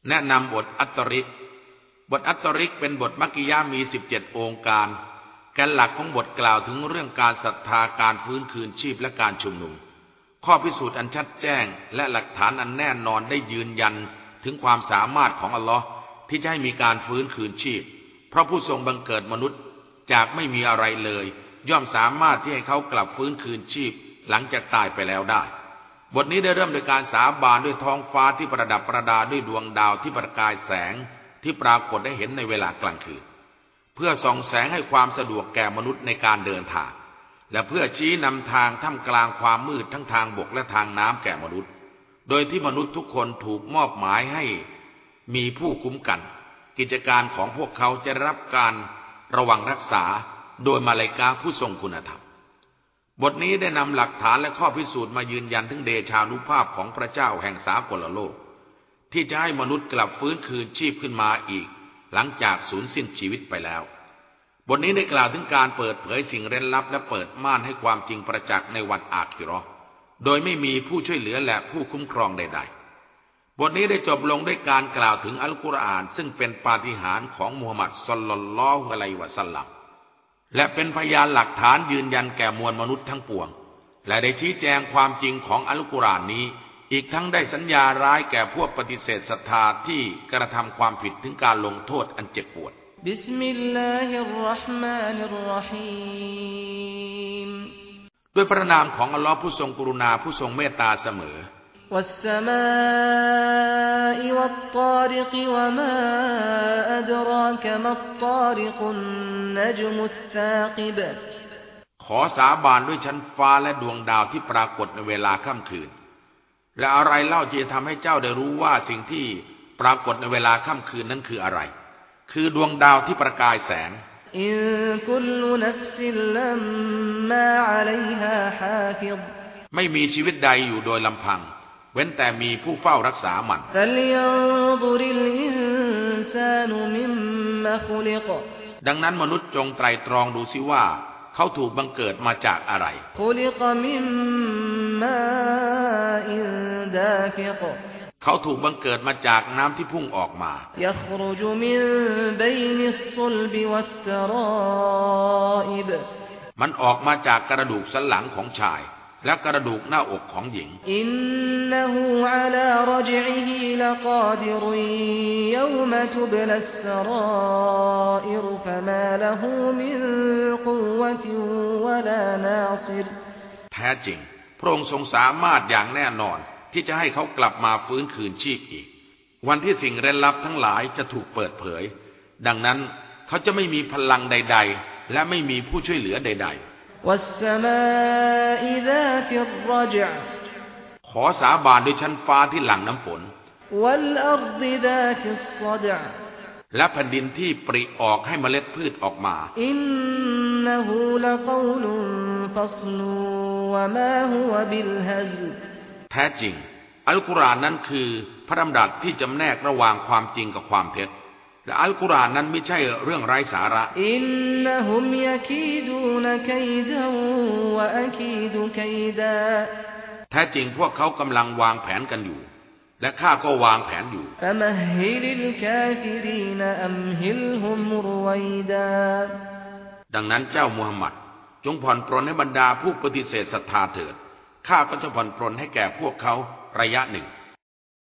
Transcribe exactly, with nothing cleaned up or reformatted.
แนะนำบทอัตตริกบทอัตตริกเป็นบทมักกิยะห์มีสิบเจ็ดองค์การแกนหลักของบทกล่าวถึงเรื่องการศรัทธาการฟื้นคืนชีพและการชุมนุมข้อพิสูจน์อันชัดแจ้งและหลักฐานอันแน่นอนได้ยืนยันถึงความสามารถของอัลลอฮ์ที่จะให้มีการฟื้นคืนชีพเพราะผู้ทรงบังเกิดมนุษย์จากไม่มีอะไรเลยย่อมสามารถที่ให้เขากลับฟื้นคืนชีพหลังจากตายไปแล้วได้บทนี้ได้เริ่มโดยการสาบานด้วยท้องฟ้าที่ประดับประดาด้วยดวงดาวที่ประกายแสงที่ปรากฏได้เห็นในเวลากลางคืนเพื่อส่องแสงให้ความสะดวกแก่มนุษย์ในการเดินทางและเพื่อชี้นำทางท่ามกลางความมืดทั้งทางบกและทางน้ำแก่มนุษย์โดยที่มนุษย์ทุกคนถูกมอบหมายให้มีผู้คุ้มกันกิจการของพวกเขาจะรับการระวังรักษาโดยมาลาอิกะฮ์ผู้ทรงคุณธรรมบทนี้ได้นำหลักฐานและข้อพิสูจน์มายืนยันถึงเดชานุภาพของพระเจ้าแห่งสากลโลกที่จะให้มนุษย์กลับฟื้นคืนชีพขึ้นมาอีกหลังจากสูญสิ้นชีวิตไปแล้วบทนี้ได้กล่าวถึงการเปิดเผยสิ่งเร้นลับและเปิดม่านให้ความจริงประจักษ์ในวันอาคิเราะห์โดยไม่มีผู้ช่วยเหลือและผู้คุ้มครองใดๆบทนี้ได้จบลงด้วยการกล่าวถึงอัลกุรอานซึ่งเป็นปาฏิหาริย์ของมูฮัมหมัดศ็อลลัลลอฮุอะลัยฮิวะซัลลัมและเป็นพยานหลักฐานยืนยันแก่มวลมนุษย์ทั้งปวงและได้ชี้แจงความจริงของอัลกุรอานนี้อีกทั้งได้สัญญาร้ายแก่พวกปฏิเสธศรัทธาที่กระทำความผิดถึงการลงโทษอันเจ็บปวดบิสมิลลาฮิรเราะห์มานิรเราะฮีมด้วยพระนามของอัลเลาะห์ผู้ทรงกรุณาผู้ทรงเมตตาเสมอวัสสมาอิวัตฏาริกวะมาอัดรากะมัตฏาริกุนนัจมุสซากิบขอสาบานด้วยชั้นฟ้าและดวงดาวที่ปรากฏในเวลาค่ำคืนและอะไรเล่าจะทำให้เจ้าได้รู้ว่าสิ่งที่ปรากฏในเวลาค่ำคืนนั้นคืออะไรคือดวงดาวที่ประกายแสงอินกุลนัฟซิลลัมมาอะลัยฮาฮาฟิฎไม่มีชีวิตใดอยู่โดยลำพังเว้นแต่มีผู้เฝ้ารักษามันฟัลยันฎุริลอินซานุมิมมาคุลิกดังนั้นมนุษย์จงไตร่ตรองดูสิว่าเขาถูกบังเกิดมาจากอะไรคุลิกมิมมาอินดาฟิกเขาถูกบังเกิดมาจากน้ำที่พุ่งออกมายัครุจมินบัยนิศซุลบิวัตตรออิบมันออกมาจากกระดูกสันหลังของชายและกระดูกหน้าอกของหญิงอินนะฮูอะลารจอิฮิลกาดิรุนยอมตุบลัสสรออิรฟะมาละฮูมินกุวะติวะลานาซิรแท้จริงพระองค์ทรงสามารถอย่างแน่นอนที่จะให้เขากลับมาฟื้นคืนชีพอีกวันที่สิ่งเร้นลับทั้งหลายจะถูกเปิดเผยดังนั้นเขาจะไม่มีพลังใดๆและไม่มีผู้ช่วยเหลือใดๆวัสสมาอิซาติรรจอขอสาบานด้วยชั้นฟ้าที่หลั่งน้ำฝนวัลอัรฎิซาติศศดอและแผ่นดินที่ปริออกให้เมล็ดพืชออกมาอินนะฮูละกอลุนฟัศลุวะมาฮุวะบิลฮัซลแท้จริงอัลกุรอานนั้นคือพระดำรัสที่จำแนกระหว่างความจริงกับความเท็จและอัลกุรอานนั้นไม่ใช่เรื่องไร้สาระอินนะฮุมยะกีดูนกัยดะวะอะกีดุกัยดาแท้จริงพวกเขากำลังวางแผนกันอยู่และข้าก็วางแผนอยู่ฟะมะฮิลิลกาฟิรีนอัมฮิลฮุมรุวัยดาดังนั้นเจ้ามุฮัมมัดจงผ่อนปรนให้บรรดาผู้ปฏิเสธศรัทธาเถิดข้าก็จะผ่อนปรนให้แก่พวกเขาระยะหนึ่ง